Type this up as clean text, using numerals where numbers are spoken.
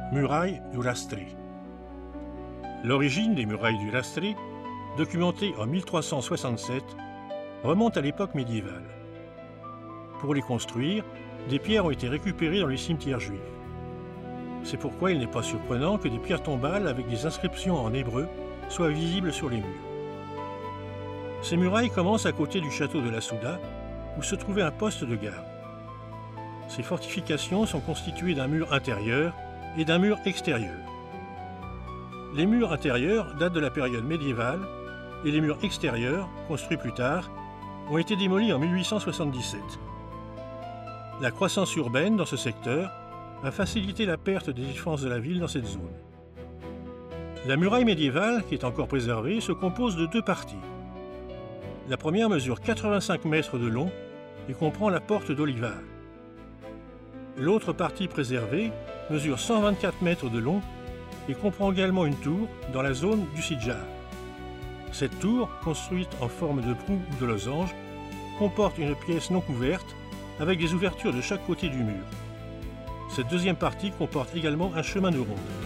Murailles du Rastret. L'origine des murailles du Rastret, documentée en 1367, remonte à l'époque médiévale. Pour les construire, des pierres ont été récupérées dans les cimetières juifs. C'est pourquoi il n'est pas surprenant que des pierres tombales avec des inscriptions en hébreu soient visibles sur les murs. Ces murailles commencent à côté du château de la Souda, où se trouvait un poste de garde. Ces fortifications sont constituées d'un mur intérieur et d'un mur extérieur. Les murs intérieurs datent de la période médiévale et les murs extérieurs, construits plus tard, ont été démolis en 1877. La croissance urbaine dans ce secteur a facilité la perte des défenses de la ville dans cette zone. La muraille médiévale, qui est encore préservée, se compose de deux parties. La première mesure 85 mètres de long et comprend la porte d'Olivar. L'autre partie préservée mesure 124 mètres de long et comprend également une tour dans la zone du Sidjar. Cette tour, construite en forme de proue ou de losange, comporte une pièce non couverte avec des ouvertures de chaque côté du mur. Cette deuxième partie comporte également un chemin de ronde.